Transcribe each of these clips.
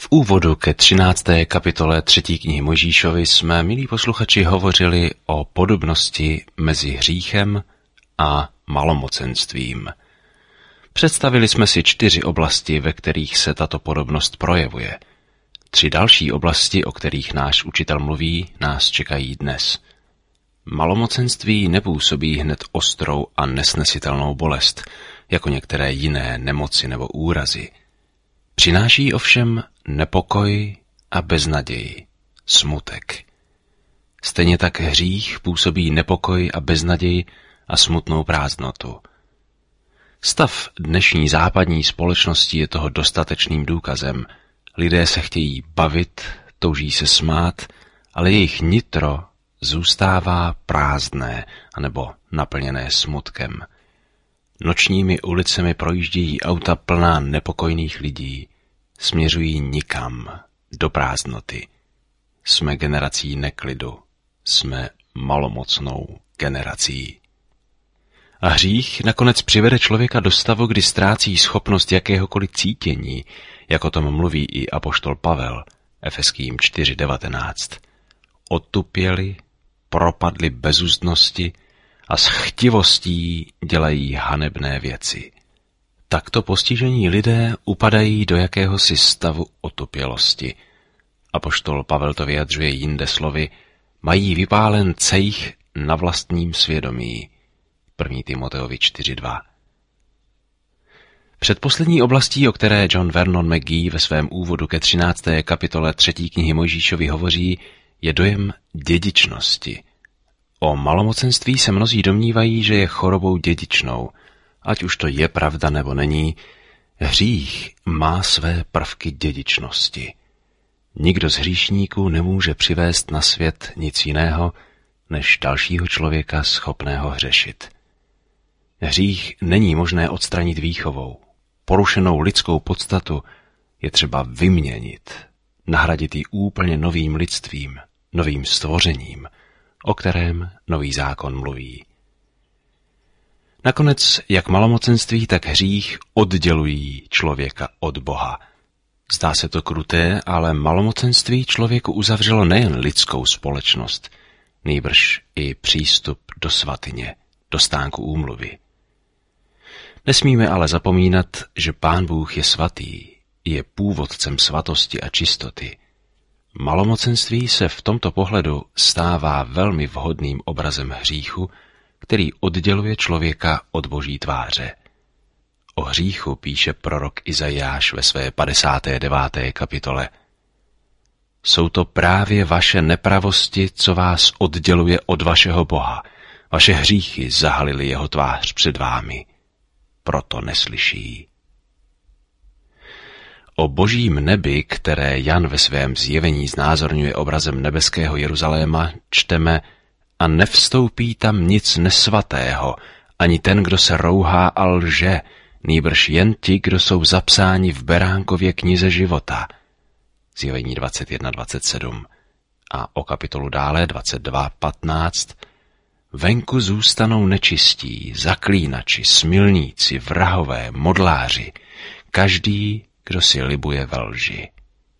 úvodu ke 13. kapitole 3. knihy Mojžíšovi jsme, milí posluchači, hovořili o podobnosti mezi hříchem a malomocenstvím. Představili jsme si 4 oblasti, ve kterých se tato podobnost projevuje. 3 další oblasti, o kterých náš učitel mluví, nás čekají dnes. Malomocenství nepůsobí hned ostrou a nesnesitelnou bolest, jako některé jiné nemoci nebo úrazy. Přináší ovšem nepokoj a beznaději, smutek. Stejně tak hřích působí nepokoj a beznaději a smutnou prázdnotu. Stav dnešní západní společnosti je toho dostatečným důkazem. Lidé se chtějí bavit, touží se smát, ale jejich nitro zůstává prázdné anebo naplněné smutkem. Nočními ulicemi projíždějí auta plná nepokojných lidí. Směřují nikam, do prázdnoty. Jsme generací neklidu. Jsme malomocnou generací. A hřích nakonec přivede člověka do stavu, kdy ztrácí schopnost jakéhokoliv cítění, jak o tom mluví i apoštol Pavel, Efeským 4:19. Otupěli, propadli bezúzdnosti a s chtivostí dělají hanebné věci. Takto postižení lidé upadají do jakéhosi stavu otupělosti. Apoštol Pavel to vyjadřuje jinde slovy, mají vypálen cejch na vlastním svědomí. 1. Timoteovi 4:2. Předposlední oblastí, o které John Vernon McGee ve svém úvodu ke 13. kapitole 3. knihy Mojžíšovi hovoří, je dojem dědičnosti. O malomocenství se mnozí domnívají, že je chorobou dědičnou. Ať už to je pravda nebo není, hřích má své prvky dědičnosti. Nikdo z hříšníků nemůže přivést na svět nic jiného, než dalšího člověka schopného hřešit. Hřích není možné odstranit výchovou. Porušenou lidskou podstatu je třeba vyměnit, nahradit ji úplně novým lidstvím, novým stvořením, o kterém Nový zákon mluví. Nakonec, jak malomocenství, tak hřích oddělují člověka od Boha. Zdá se to kruté, ale malomocenství člověku uzavřelo nejen lidskou společnost, nýbrž i přístup do svatyně, do stánku úmluvy. Nesmíme ale zapomínat, že Pán Bůh je svatý, je původcem svatosti a čistoty. Malomocenství se v tomto pohledu stává velmi vhodným obrazem hříchu, který odděluje člověka od Boží tváře. O hříchu píše prorok Izajáš ve své 59. kapitole. Jsou to právě vaše nepravosti, co vás odděluje od vašeho Boha. Vaše hříchy zahalily jeho tvář před vámi. Proto neslyší. O božím nebi, které Jan ve svém zjevení znázorňuje obrazem nebeského Jeruzaléma, čteme: a nevstoupí tam nic nesvatého, ani ten, kdo se rouhá a lže, nýbrž jen ti, kdo jsou zapsáni v Beránkově knize života. Zjevení 21:27. A o kapitolu dále 22:15. Venku zůstanou nečistí, zaklínači, smilníci, vrahové, modláři, každý, kdo si libuje ve lži.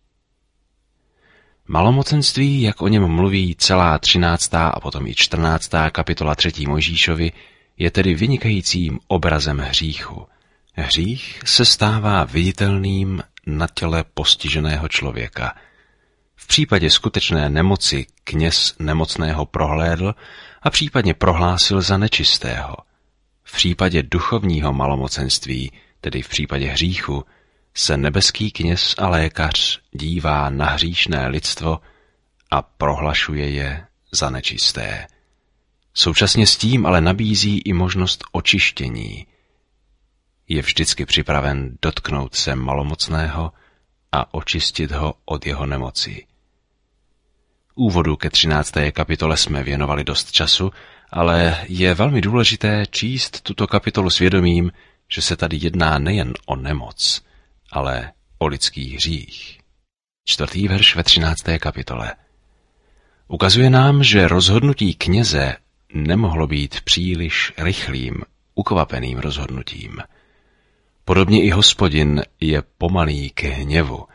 Malomocenství, jak o něm mluví celá 13. a potom i 14. kapitola 3. Mojžíšovi, je tedy vynikajícím obrazem hříchu. Hřích se stává viditelným na těle postiženého člověka. V případě skutečné nemoci kněz nemocného prohlédl a případně prohlásil za nečistého. V případě duchovního malomocenství, tedy v případě hříchu, se nebeský kněz a lékař dívá na hříšné lidstvo a prohlašuje je za nečisté. Současně s tím ale nabízí i možnost očištění. Je vždycky připraven dotknout se malomocného a očistit ho od jeho nemoci. Úvodu ke 13. kapitole jsme věnovali dost času, ale je velmi důležité číst tuto kapitolu svědomím, že se tady jedná nejen o nemoc, ale o lidský hřích. 4. verš ve 13. kapitole. Ukazuje nám, že rozhodnutí kněze nemohlo být příliš rychlým, ukvapeným rozhodnutím. Podobně i Hospodin je pomalý k hněvu,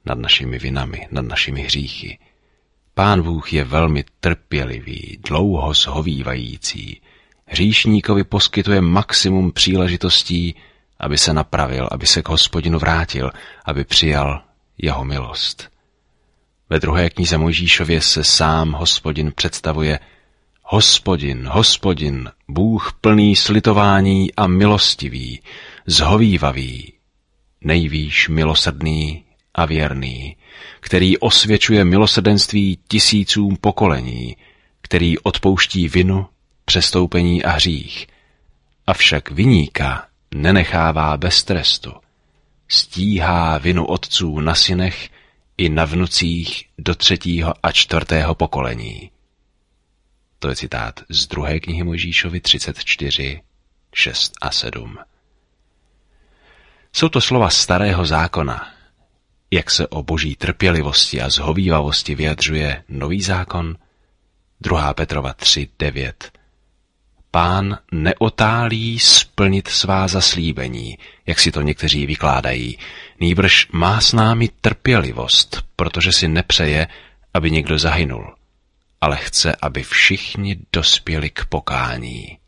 nad našimi vinami, nad našimi hříchy. Pán Bůh je velmi trpělivý, dlouho shovívající. Hříšníkovi poskytuje maximum příležitostí, aby se napravil, aby se k Hospodinu vrátil, aby přijal jeho milost. Ve 2. knize Mojžíšově se sám Hospodin představuje: Hospodin, Hospodin, Bůh plný slitování a milostivý, zhovívavý, nejvýš milosrdný a věrný, který osvědčuje milosrdenství tisícům pokolení, který odpouští vinu, přestoupení a hřích, avšak viníka nenechává bez trestu. Stíhá vinu otců na synech i na vnucích do 3. a 4. pokolení. To je citát z 2. knihy Mojžíšovi 34, 6 a 7. Jsou to slova Starého zákona. Jak se o boží trpělivosti a zhovívavosti vyjadřuje Nový zákon? 2. Petrova 3, 9. Pán neotálí splnit svá zaslíbení, jak si to někteří vykládají, nýbrž má s námi trpělivost, protože si nepřeje, aby někdo zahynul, ale chce, aby všichni dospěli k pokání.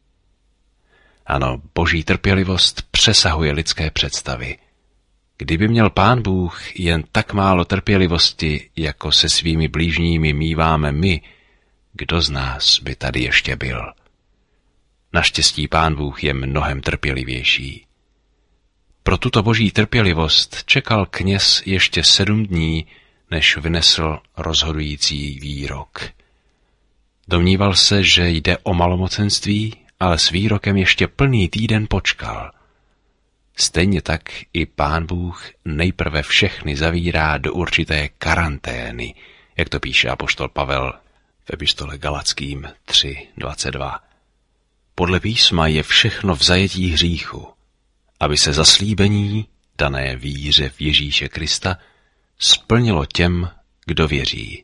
Ano, boží trpělivost přesahuje lidské představy. Kdyby měl Pán Bůh jen tak málo trpělivosti, jako se svými blížními míváme my, kdo z nás by tady ještě byl? Naštěstí Pán Bůh je mnohem trpělivější. Pro tuto boží trpělivost čekal kněz ještě 7 dní, než vynesl rozhodující výrok. Domníval se, že jde o malomocenství, ale s výrokem ještě plný týden počkal. Stejně tak i Pán Bůh nejprve všechny zavírá do určité karantény, jak to píše apoštol Pavel v epistole Galackým 3:22. Podle písma je všechno v zajetí hříchu, aby se zaslíbení, dané víře v Ježíše Krista, splnilo těm, kdo věří.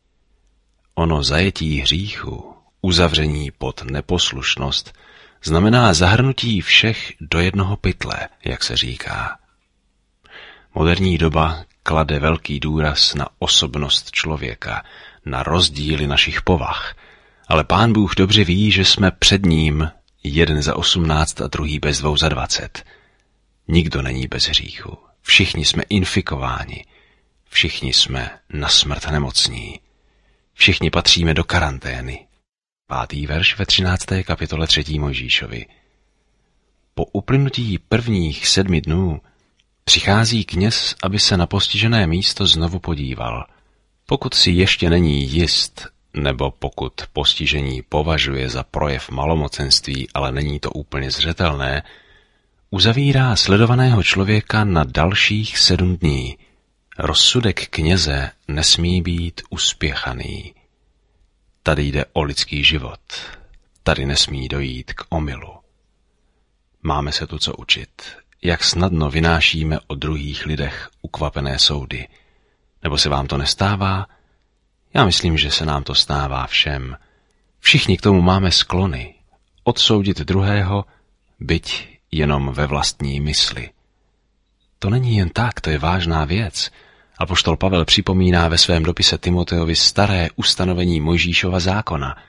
Ono zajetí hříchu, uzavření pod neposlušnost, znamená zahrnutí všech do jednoho pytle, jak se říká. Moderní doba klade velký důraz na osobnost člověka, na rozdíly našich povah, ale Pán Bůh dobře ví, že jsme před ním jeden za 18 a druhý bez 2 za 20. Nikdo není bez hříchu. Všichni jsme infikováni. Všichni jsme na smrt nemocní. Všichni patříme do karantény. 5. verš ve 13. kapitole 3. Mojžíšovi. Po uplynutí prvních 7 dnů přichází kněz, aby se na postižené místo znovu podíval. Pokud si ještě není jist, nebo pokud postižení považuje za projev malomocenství, ale není to úplně zřetelné, uzavírá sledovaného člověka na dalších 7 dní. Rozsudek kněze nesmí být uspěchaný. Tady jde o lidský život. Tady nesmí dojít k omylu. Máme se tu co učit. Jak snadno vynášíme o druhých lidech ukvapené soudy. Nebo se vám to nestává? Já myslím, že se nám to stává všem. Všichni k tomu máme sklony. Odsoudit druhého, byť jenom ve vlastní mysli. To není jen tak, to je vážná věc. Apoštol Pavel připomíná ve svém dopise Timoteovi staré ustanovení Mojžíšova zákona.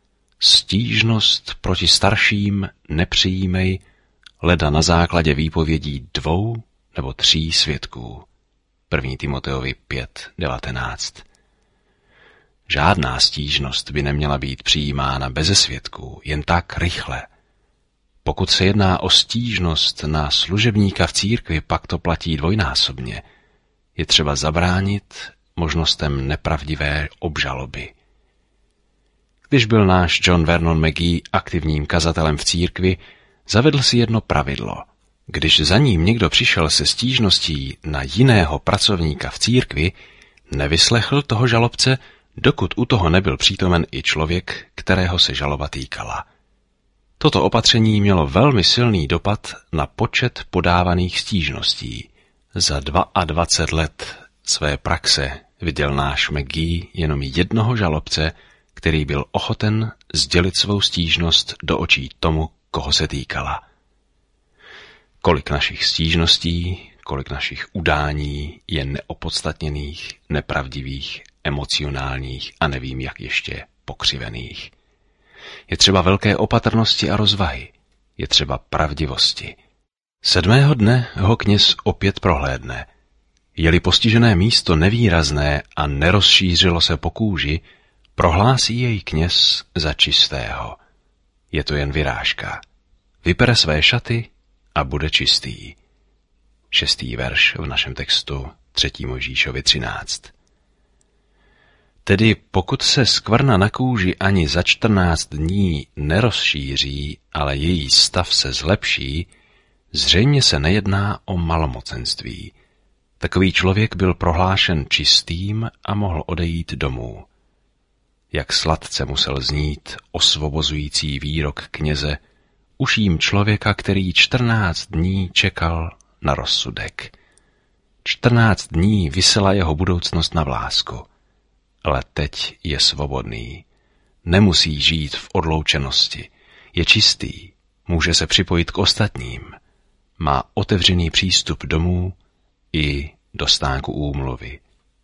Stížnost proti starším nepřijímej, leda na základě výpovědí 2 nebo 3 svědků. 1. Timoteovi 5:19. Žádná stížnost by neměla být přijímána beze svědků, jen tak rychle. Pokud se jedná o stížnost na služebníka v církvi, pak to platí dvojnásobně. Je třeba zabránit možnostem nepravdivé obžaloby. Když byl náš John Vernon McGee aktivním kazatelem v církvi, zavedl si jedno pravidlo. Když za ním někdo přišel se stížností na jiného pracovníka v církvi, nevyslechl toho žalobce, dokud u toho nebyl přítomen i člověk, kterého se žaloba týkala. Toto opatření mělo velmi silný dopad na počet podávaných stížností. Za 22 let své praxe viděl náš McGee jenom jednoho žalobce, který byl ochoten sdělit svou stížnost do očí tomu, koho se týkala. Kolik našich stížností, kolik našich udání je neopodstatněných, nepravdivých, emocionálních a nevím jak ještě pokřivených. Je třeba velké opatrnosti a rozvahy. Je třeba pravdivosti. 7. dne ho kněz opět prohlédne. Je-li postižené místo nevýrazné a nerozšířilo se po kůži, prohlásí jej kněz za čistého. Je to jen vyrážka. Vypere své šaty a bude čistý. 6. verš v našem textu 3. Mojžíšovi 13. Tedy pokud se skvrna na kůži ani za 14 dní nerozšíří, ale její stav se zlepší, zřejmě se nejedná o malomocenství. Takový člověk byl prohlášen čistým a mohl odejít domů. Jak sladce musel znít osvobozující výrok kněze uším člověka, který 14 dní čekal na rozsudek. 14 dní visela jeho budoucnost na vlásku. Ale teď je svobodný. Nemusí žít v odloučenosti. Je čistý. Může se připojit k ostatním. Má otevřený přístup domů i do stánku úmluvy.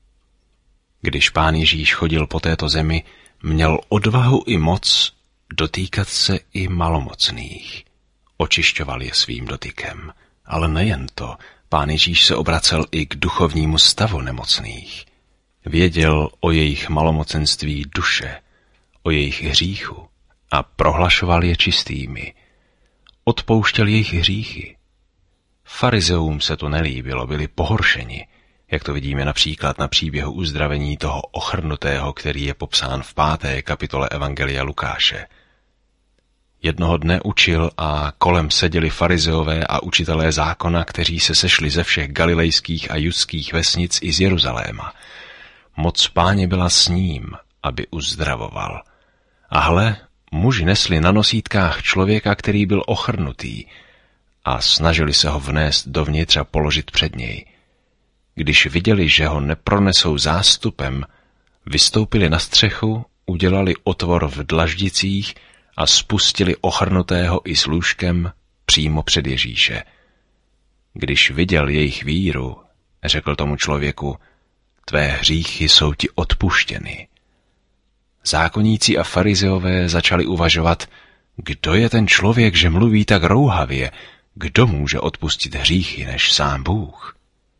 Když Pán Ježíš chodil po této zemi, měl odvahu i moc dotýkat se i malomocných. Očišťoval je svým dotykem. Ale nejen to, Pán Ježíš se obracel i k duchovnímu stavu nemocných. Věděl o jejich malomocenství duše, o jejich hříchu a prohlašoval je čistými. Odpouštěl jejich hříchy. Farizeům se to nelíbilo, byli pohoršeni, jak to vidíme například na příběhu uzdravení toho ochrnutého, který je popsán v 5. kapitole Evangelia Lukáše. Jednoho dne učil a kolem seděli farizeové a učitelé zákona, kteří se sešli ze všech galilejských a judských vesnic i z Jeruzaléma. Moc Páně byla s ním, aby uzdravoval. A hle, muži nesli na nosítkách člověka, který byl ochrnutý, a snažili se ho vnést dovnitř a položit před něj. Když viděli, že ho nepronesou zástupem, vystoupili na střechu, udělali otvor v dlaždicích a spustili ochrnutého i s lůžkem přímo před Ježíše. Když viděl jejich víru, řekl tomu člověku, tvé hříchy jsou ti odpuštěny. Zákonníci a farizeové začali uvažovat, kdo je ten člověk, že mluví tak rouhavě, kdo může odpustit hříchy než sám Bůh.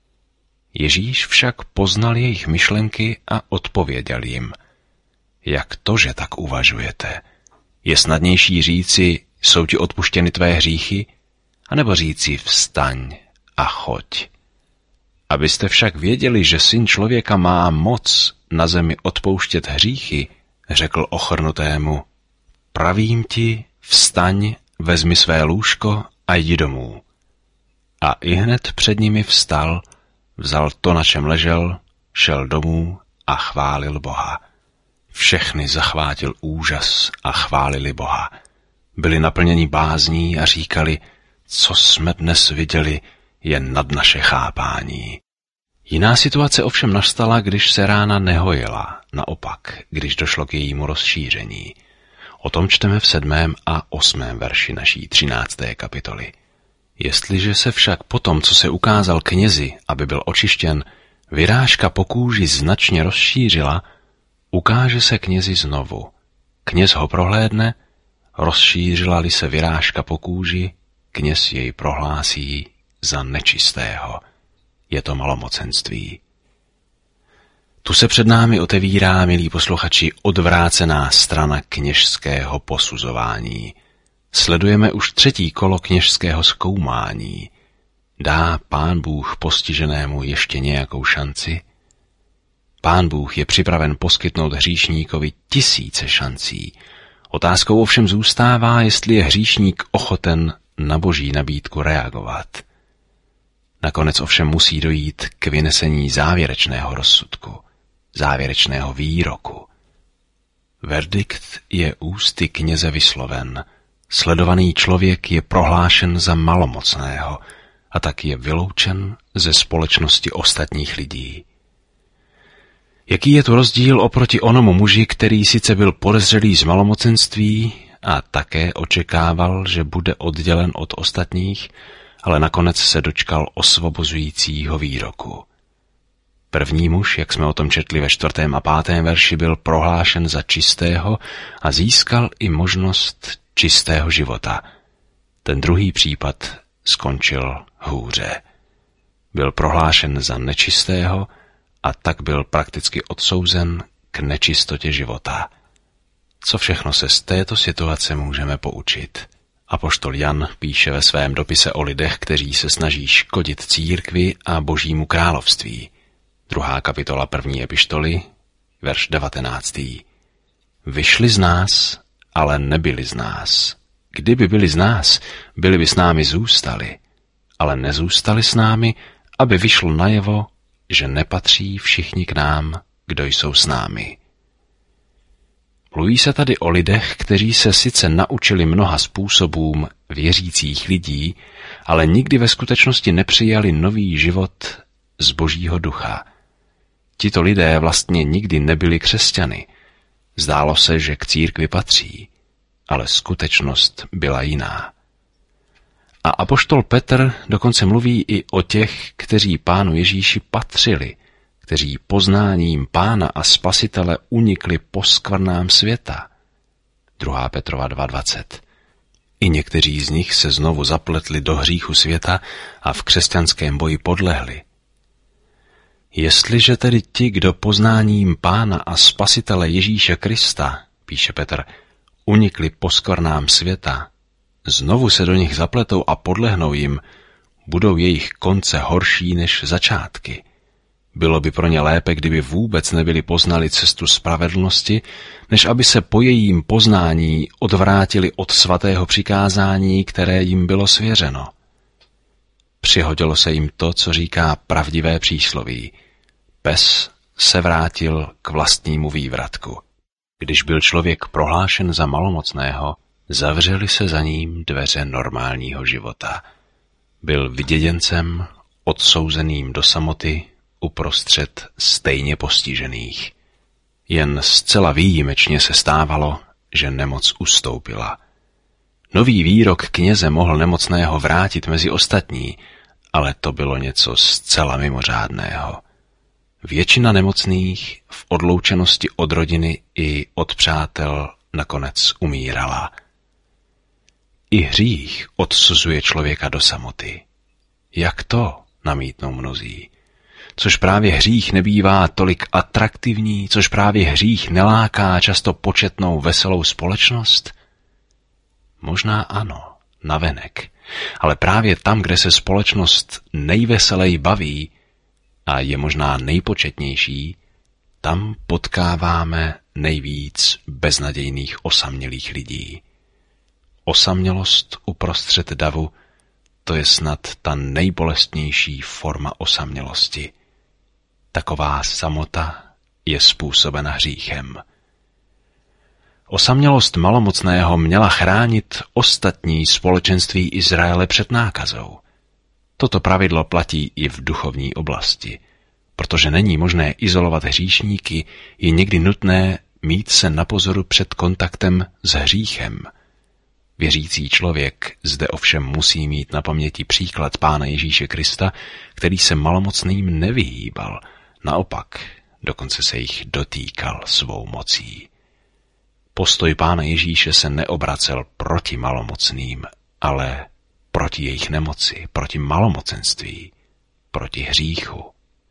Ježíš však poznal jejich myšlenky a odpověděl jim, jak to, že tak uvažujete? Je snadnější říci, jsou ti odpuštěny tvé hříchy, anebo říci vstaň a choď. Abyste však věděli, že Syn člověka má moc na zemi odpouštět hříchy, řekl ochrnutému, pravím ti, vstaň, vezmi své lůžko a jdi domů. A ihned před nimi vstal, vzal to, na čem ležel, šel domů a chválil Boha. Všechny zachvátil úžas a chválili Boha. Byli naplněni bázní a říkali, co jsme dnes viděli, je nad naše chápání. Jiná situace ovšem nastala, když se rána nehojila, naopak, když došlo k jejímu rozšíření. O tom čteme v 7. a 8. verši naší 13. kapitoly. Jestliže se však potom, co se ukázal knězi, aby byl očištěn, vyrážka po kůži značně rozšířila, ukáže se knězi znovu. Kněz ho prohlédne, rozšířila-li se vyrážka po kůži, kněz jej prohlásí za nečistého. Je to malomocenství. Tu se před námi otevírá, milí posluchači, odvrácená strana kněžského posuzování. Sledujeme už 3. kolo kněžského zkoumání. Dá Pán Bůh postiženému ještě nějakou šanci? Pán Bůh je připraven poskytnout hříšníkovi 1000 šancí. Otázkou ovšem zůstává, jestli je hříšník ochoten na Boží nabídku reagovat. Nakonec ovšem musí dojít k vynesení závěrečného rozsudku, závěrečného výroku. Verdikt je ústy kněze vysloven. Sledovaný člověk je prohlášen za malomocného a tak je vyloučen ze společnosti ostatních lidí. Jaký je tu rozdíl oproti onomu muži, který sice byl podezřelý z malomocenství a také očekával, že bude oddělen od ostatních, ale nakonec se dočkal osvobozujícího výroku. První muž, jak jsme o tom četli ve 4. a 5. verši, byl prohlášen za čistého a získal i možnost čistého života. Ten druhý případ skončil hůře. Byl prohlášen za nečistého a tak byl prakticky odsouzen k nečistotě života. Co všechno se z této situace můžeme poučit? Apoštol Jan píše ve svém dopise o lidech, kteří se snaží škodit církvi a Božímu království. 2. kapitola 1. epištoly, verš 19. Vyšli z nás, ale nebyli z nás. Kdyby byli z nás, byli by s námi zůstali, ale nezůstali s námi, aby vyšlo najevo, že nepatří všichni k nám, kdo jsou s námi. Mluví se tady o lidech, kteří se sice naučili mnoha způsobům věřících lidí, ale nikdy ve skutečnosti nepřijali nový život z Božího ducha. Tito lidé vlastně nikdy nebyli křesťany. Zdálo se, že k církvi patří, ale skutečnost byla jiná. A apoštol Petr dokonce mluví i o těch, kteří Pánu Ježíši patřili, kteří poznáním Pána a Spasitele unikli poskvrnám světa. 2. Petrova 2.20. I někteří z nich se znovu zapletli do hříchu světa a v křesťanském boji podlehli. Jestliže tedy ti, kdo poznáním Pána a Spasitele Ježíše Krista, píše Petr, unikli poskvrnám světa, znovu se do nich zapletou a podlehnou jim, budou jejich konce horší než začátky. Bylo by pro ně lépe, kdyby vůbec nebyli poznali cestu spravedlnosti, než aby se po jejím poznání odvrátili od svatého přikázání, které jim bylo svěřeno. Přihodilo se jim to, co říká pravdivé přísloví. Pes se vrátil k vlastnímu vývratku. Když byl člověk prohlášen za malomocného, zavřely se za ním dveře normálního života. Byl vyděděncem, odsouzeným do samoty, uprostřed stejně postižených. Jen zcela výjimečně se stávalo, že nemoc ustoupila. Nový výrok kněze mohl nemocného vrátit mezi ostatní, ale to bylo něco zcela mimořádného. Většina nemocných v odloučenosti od rodiny i od přátel nakonec umírala. I hřích odsuzuje člověka do samoty. Jak to, namítnou mnozí? Což právě hřích nebývá tolik atraktivní, což právě hřích neláká často početnou veselou společnost? Možná ano, navenek, ale právě tam, kde se společnost nejveselej baví a je možná nejpočetnější, tam potkáváme nejvíc beznadějných osamělých lidí. Osamělost uprostřed davu, to je snad ta nejbolestnější forma osamělosti. Taková samota je způsobena hříchem. Osamělost malomocného měla chránit ostatní společenství Izraele před nákazou. Toto pravidlo platí i v duchovní oblasti. Protože není možné izolovat hříšníky, je někdy nutné mít se na pozoru před kontaktem s hříchem. Věřící člověk zde ovšem musí mít na paměti příklad Pána Ježíše Krista, který se malomocným nevyhýbal, naopak dokonce se jich dotýkal svou mocí. Postoj Pána Ježíše se neobracel proti malomocným, ale proti jejich nemoci, proti malomocenství, proti hříchu.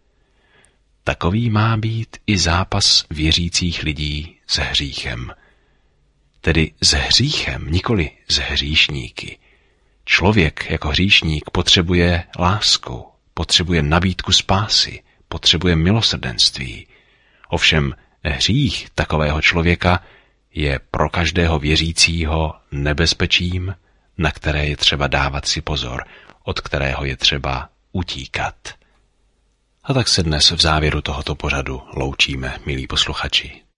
Takový má být i zápas věřících lidí s hříchem. Tedy s hříchem, nikoli s hříšníky. Člověk jako hříšník potřebuje lásku, potřebuje nabídku spásy, potřebuje milosrdenství. Ovšem hřích takového člověka je pro každého věřícího nebezpečím, na které je třeba dávat si pozor, od kterého je třeba utíkat. A tak se dnes v závěru tohoto pořadu loučíme, milí posluchači.